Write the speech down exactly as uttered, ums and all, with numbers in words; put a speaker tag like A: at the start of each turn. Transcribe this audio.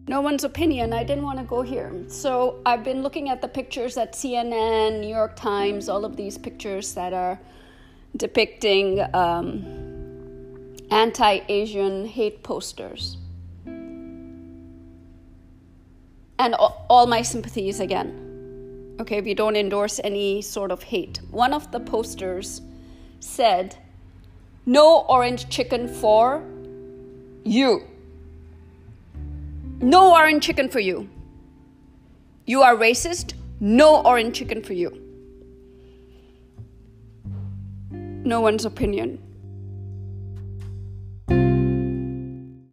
A: no one's opinion. I didn't want to go here. So I've been looking at the pictures at C N N, New York Times, all of these pictures that are depicting um, anti-Asian hate posters. And all, all my sympathies again. Okay, we don't endorse any sort of hate. One of the posters said, "No orange chicken for you. No orange chicken for you. You are racist. No orange chicken for you." No one's opinion.